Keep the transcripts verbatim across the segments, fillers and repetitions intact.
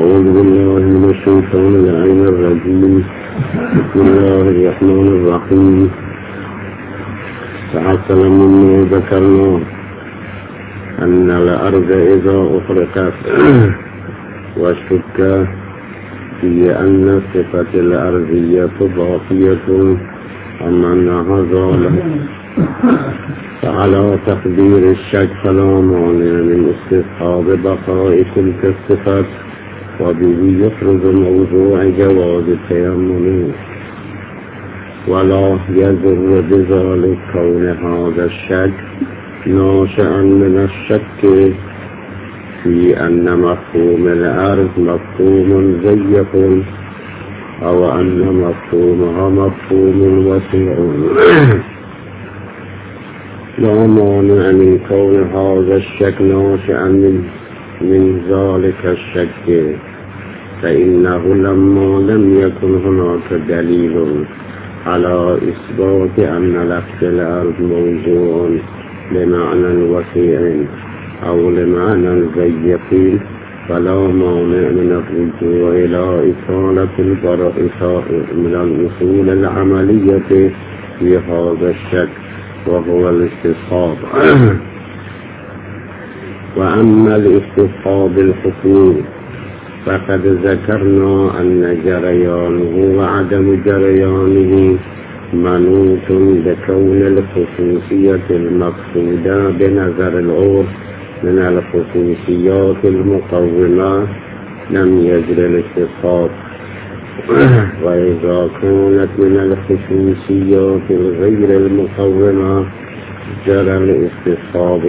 أعوذ بالله من الشيطان اللعين الرجيم. بسم الله الرحمن الرحيم. فحصل مما ذكرنا أن الأرض إذا أخرقت والشك في أن صفة الأرضية باقية أم أنها زالت، فعلى تقدير الشك فلا مانع من استصحاب بقاء تلك الصفات، وبه يفرض موضوع جواز التيمم، ولا يضر بذلك كون هذا الشك ناشئا من الشك في أن مفهوم الأرض مفهوم ضيق أو أن مفهومها مفهوم وسيع. لا مانع من كون هذا الشك ناشئا من من ذلك الشك، فإنه لما لم يكن هناك دليل على إثبات أن لفظ الأرض موضوع لمعنى وسيع أو لمعنى ضيق، فلا مانع من الرجوع إلى إصالة البراءة من الأصول العملية في هذا الشك، وهو الاستصحاب. وأما الاستصحاب الحكمي فقد ذكرنا أن جريانه وعدم جريانه منوط بكون الخصوصية المقصودة بنظر العرف من الخصوصيات المقومة لم يجري الاستصحاب، وإذا كانت من الخصوصيات الغير المقومة جرى الاستصحاب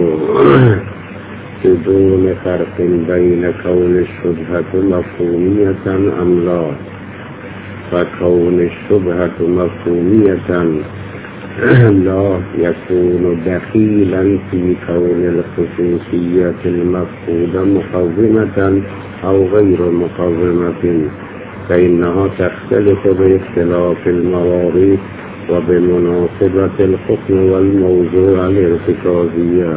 بدون فرق بين كون الشبهة مفهومية أم لا. فكون الشبهة مفهومية لا يكون دخيلا في كون الخصوصية المفقودة مقومة أو غير مقومة، فإنها تختلف باختلاف المواريث وبمناسبة الحكم والموضوع الارتكازية.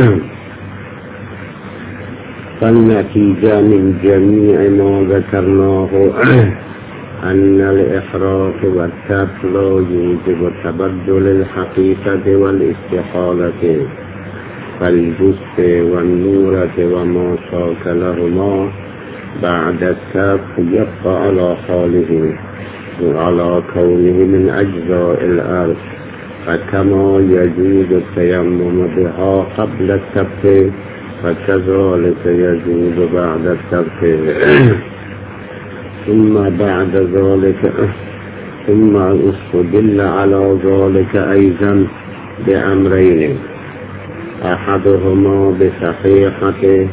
فالنتيجة من جميع ما ذكرناه أن الإحراف والترك لا يوجب تبدل الحقيقة والاستحالة، فالجث والنورة وما شاكلهما بعد الترك يبقى على حاله وعلى كونه من أجزاء الأرض، فكما يجوز التيمم بها قبل الترك فكذلك يجوز بعد الترك. ثم بعد ذلك ثم استدل على ذلك أيضا بأمرين، أحدهما بصحيحة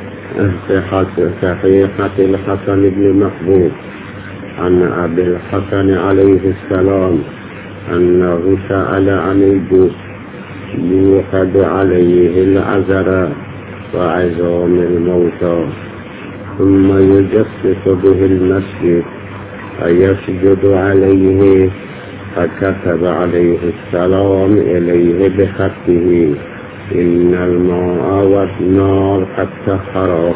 صحيحة الحسن بن محبوب عن أبي الحسن عليه السلام أنه سأل عن الجث يوحد عليه العذراء وعظام الموتى ثم يجسس به المسجد فيسجد عليه، فكتب عليه السلام إليه بخطه إن الماء والنار قد طهراه.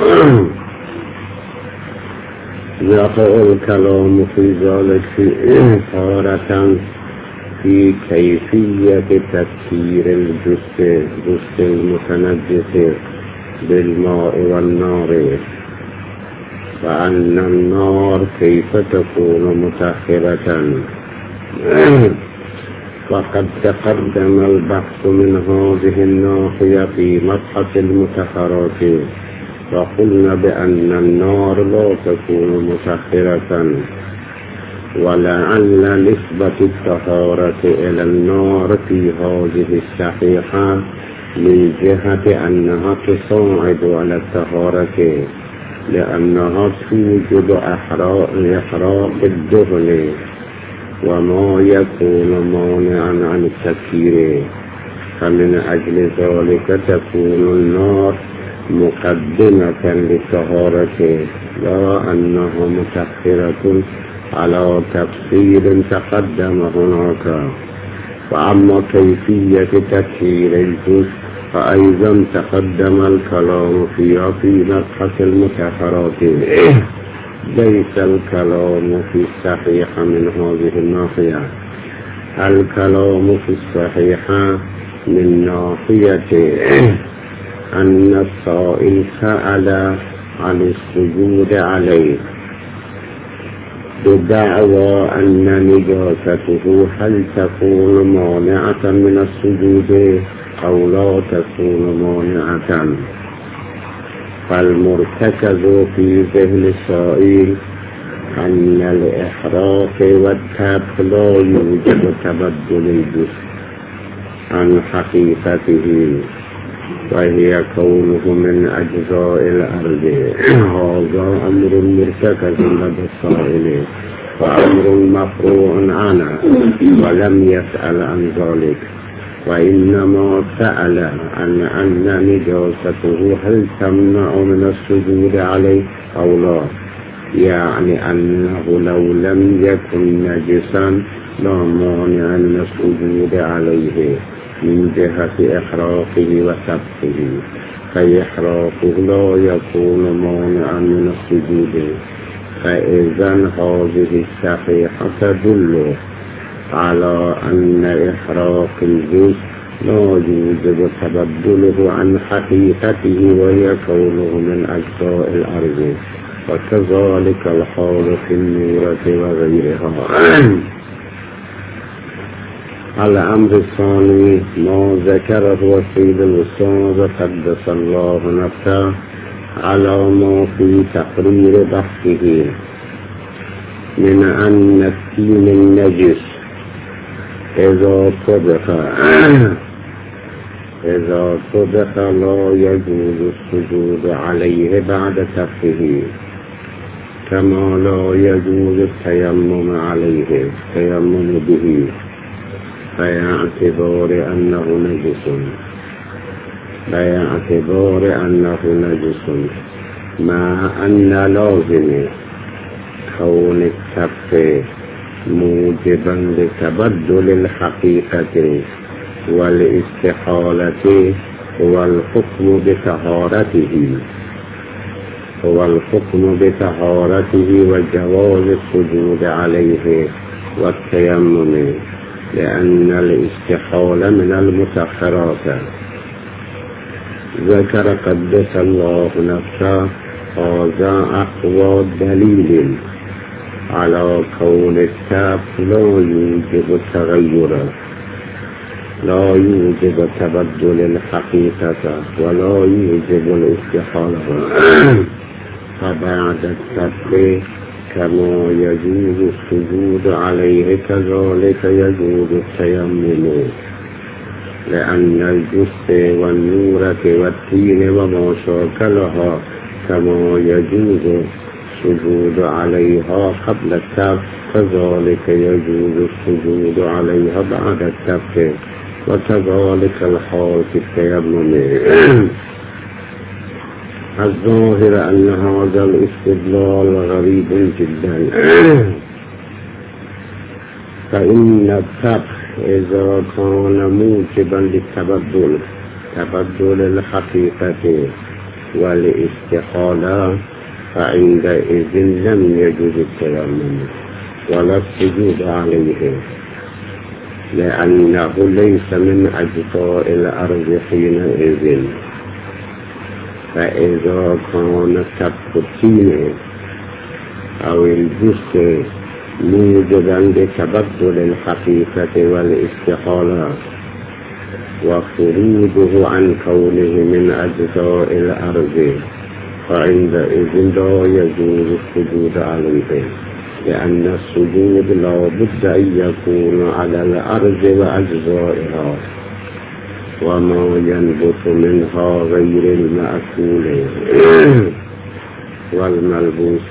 يقع الكلام في ذلك تارة في كيفية تفسير الجثة جثة المتنجس بالماء والنار، فأن النار كيف تكون مطهرة. وقد تقدم البحث من هذه الناحية في مبحث المطهرات، وقلنا بأن النار لا تكون مطهرة، ولعل نسبة الطهارة إلى النار في هذه الصحيحة من جهة أنها تساعد على الطهارة، لأنها توجد إحراق الدهن وما يكون مانعا عن التكفير، فمن أجل ذلك تكون النار مقدمة للطهارة، لا أنها مطهرة على تفصيل تقدم هناك. وأما كيفية تطهير الجثة فأيضا تقدم الكلام في في مبحث المتأخرات. ليس الكلام في الصحيح من هذه الناحية، الكلام في الصحيحة من ناحية أن السائل سأل عن السجود عليه بدعوى أن نجاسته هل تكون مانعة من السجود أو لا تكون مانعة. فالمرتكز في ذهن السائل أن الإحراق والتب لا يوجد تبدل الجسم عن حقيقته، وهي كونه من أجزاء الأرض. هذا أمر مرتكز لدى السائل وأمر مفروع عنه، ولم يسأل عن ذلك، وإنما سأل عن أن نجاسته هل تمنع من السجود عليه أو لا، يعني أنه لو لم يكن نجسا لا مانع من السجود عليه من جهة إحراقه وسبقه، فإحراقه لا يكون مانعا من السجود. فإذا هذه الصحيحة تدل على أن إحراق الجزء لا يوجب تبدله عن حقيقته، وهي كونه من أجزاء الأرض، وكذلك الحال في النورة وغيرها. الأمر الثاني ما ذكره السيد الأستاذ قدس الله نفسه على ما في تقرير بحثه من أن التين النجس إذا طبخ إذا طبخ لا يجوز السجود عليه بعد طبخه، كما لا يجوز التيمم عليه التيمم به، فيعتبر أنه نجس فيعتبر أنه نجس مع أن لازم كون الطبخ موجبا لتبدل الحقيقة والاستحالة هو الحكم بطهارته هو الحكم بطهارته وجواز السجود عليه والتيمم، لأن الاستحالة من المتأخرات. ذكر قدس الله نفسه هذا أقوى دليل على كون التاب لا يوجب التغير، لا يوجب تبدل الحقيقة، ولا يوجب الاستحالة. فبعد التاب كما يجوز السجود عليه كذلك يجوز التيمم، لأن الجثة والنورة والتين وما شاكلها كما يجوز السجود عليها قبل التب كذلك يجوز السجود عليها بعد التب، وكذلك الحال في التيمم. الظاهر أن هذا الاستدلال غريب جدا، فإن الطبخ إذا كان موجبا للتبدل تبدل الحقيقة والاستحالة فعندئذ لم يجوز التيمم ولا السجود عليه، لأنه ليس من أجزاء الأرض حينئذ. فإذا كان التبخين أو الجثة موجبا لتبدل الحقيقة والاستحالة وخروجه عن كونه من أجزاء الأرض، فعندئذ لا يجوز السجود عليه، لأن السجود لا بد أن يكون على الأرض وأجزائها، وما ينبت منها غير المأكول والملبوس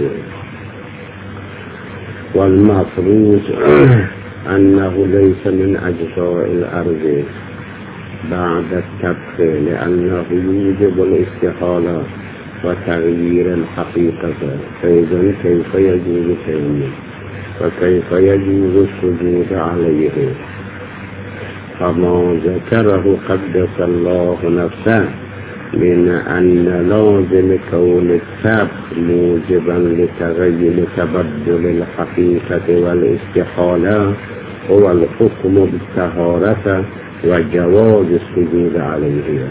والمفروض أنه ليس من أجزاء الأرض بعد الطبخ، لأنه يوجب الاستحالة وتغيير الحقيقة. فإذا كيف يجوز التيمم وكيف يجوز السجود عليه؟ فما ذكره قدس الله نفسه من أن لازم كون السبب موجبا لتغير تبدل الحقيقة والاستحالة هو الحكم بالطهارة وجواز السجود عليه،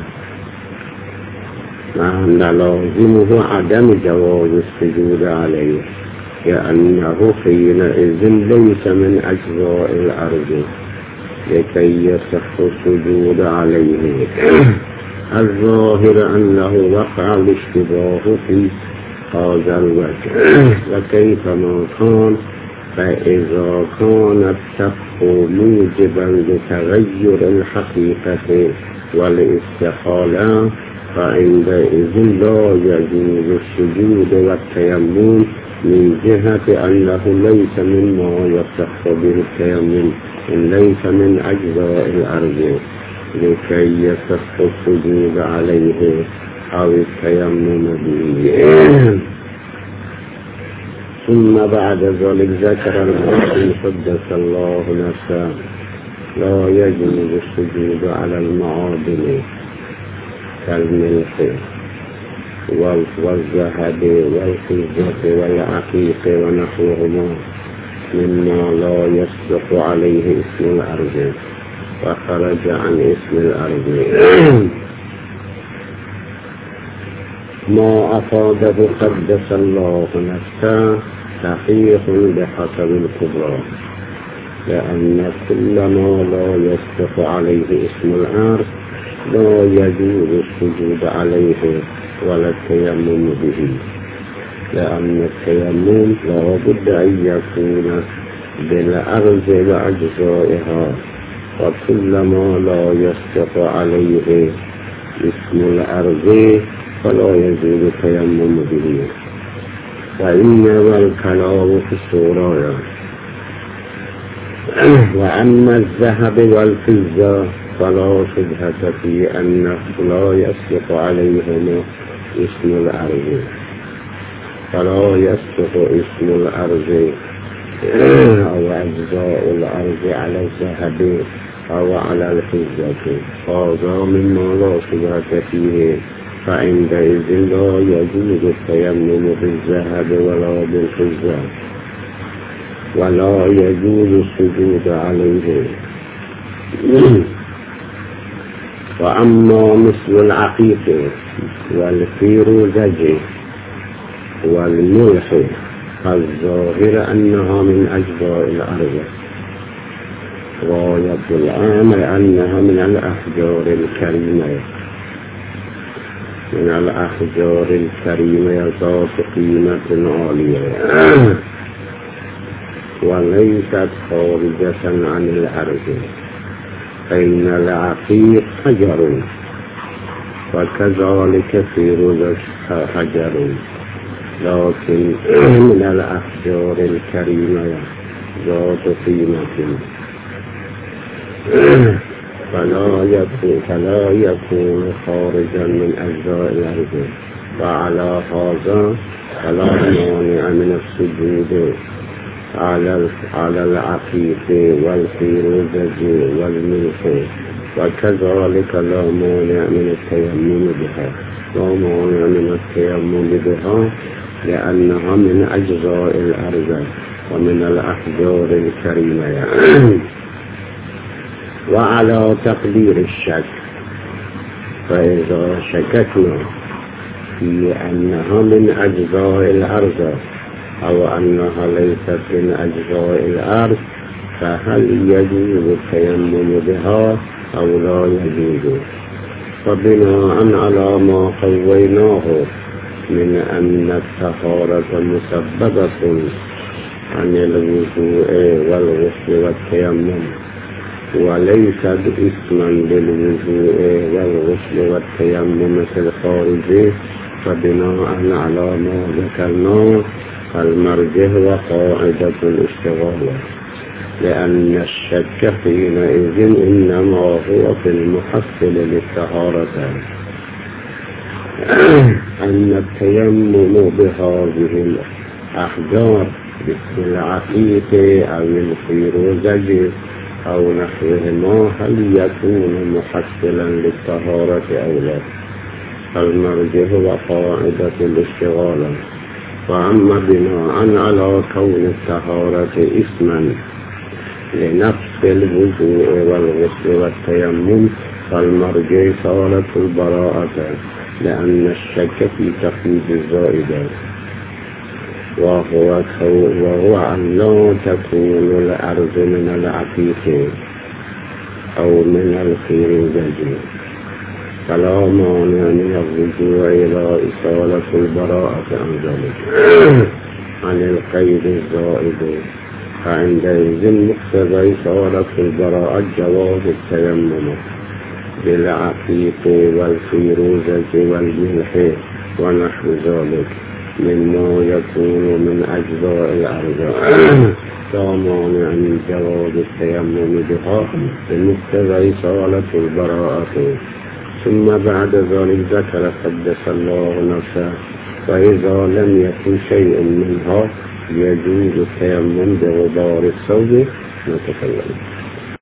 مع أن لازمه عدم جواز السجود عليه لأنه حينئذ ليس من أجزاء الأرض لكي يصح السجود عليه. الظاهر أنه وقع الاشتباه في هذا الوجه، وكيفما كان فإذا كان السفح موجبا لتغير الحقيقة والاستحالة فعندئذ لا يجوز السجود والتيمم من جهة أنه ليس مما يصح به التيمم، إن ليس من أجزاء الأرض لكي يصح السجود عليه أو التيمم به. ثم بعد ذلك ذكر المؤمن قدس الله نفسه لا يجوز السجود على المعادن كالملح والذهب والفضة والعقيق ونحوهما مما لا يصدق عليه اسم الأرض وخرج عن اسم الأرض. ما أفاده قدس الله نفسه صحيح بحسب الكبرى، لأن كل ما لا يصدق عليه اسم الأرض لا يجوز السجود عليه ولا التيمم به، لأن التيمم لا بد أن يكون بالأرض وأجزائها، وكل ما لا يصدق عليه اسم الأرض فلا يجوز التيمم به. وإنما الكلام في السورة. وأما الذهب والفضة فلا شبهة في أنه لا يصدق عليهما اسم الأرض، فلا يصدق اسم الأرض أو أجزاء الأرض على الذهب أو على الفضة، هذا مما لا شبهة فيه، فعندئذ لا يجوز التيمم بالذهب ولا بالفضة ولا يجوز السجود عليه. وأما مثل العقيق والفيروزج والملح فالظاهر أنها من أجزاء الأرض، غاية الأمر أنها من الأحجار الكريمة من الأحجار الكريمة ذات قيمة عالية وليست خارجة عن الأرض، فإن العقيق حجر وكذلك فيروزج حجر، لكن من الأحجار الكريمة ذات قيمة، فلا يكون, فلا يكون خارجا من أجزاء الأرض، وعلى هذا فلا مانع من السجود على على العقيق والفيروزج والملح، وكذلك لا مانع من التيمم بها لا مانع من التيمم بها لأنها من أجزاء الأرض ومن الأحجار الكريمة. وعلى تقدير الشك، فإذا شككنا في أنها من أجزاء الأرض أو أنها ليست من أجزاء الأرض فهل يجوز التيمم بها أو لا يجوز؟ فبناء على ما قويناه من أن الطهارة مسببة عن الوضوء والغسل والتيمم وليست اسما للوضوء والغسل والتيمم في الخارج، فبناء على ما ذكرناه المرجح وقاعدة الاشتغال، لأن الشك حينئذ إنما هو في المحصل للطهارة، أن التيمم بهذه الأحجار مثل العقيق أو الفيروزج أو نحوهما هل يكون محصلا للطهارة أو لا؟ المرجح وقاعدة الاشتغال. وأما بناء على كون الطهارة اسما لنفس الوضوء والغسل والتيمم فالمرجع صارت البراءة، لأن الشك في تقييد الزائدات وهو, وهو أن لا تكون الأرض من العقيق أو من الخيرجة، فلا مانع من الرجوع إلى إصالة البراءة عن ذلك عن القيد الزائد. فعندئذ مقتضى إصالة البراءة جواز التيمم بالعقيق والفيروزة والملح ونحو ذلك مما يكون من أجزاء الأرض، لا مانع من جواز التيمم بها بمقتضى إصالة البراءة. ثم بعد ذلك ذكر قدس الله نفسه فإذا لم يكن شيء منها يجوز التيمم بغبار الثوب. نتكلم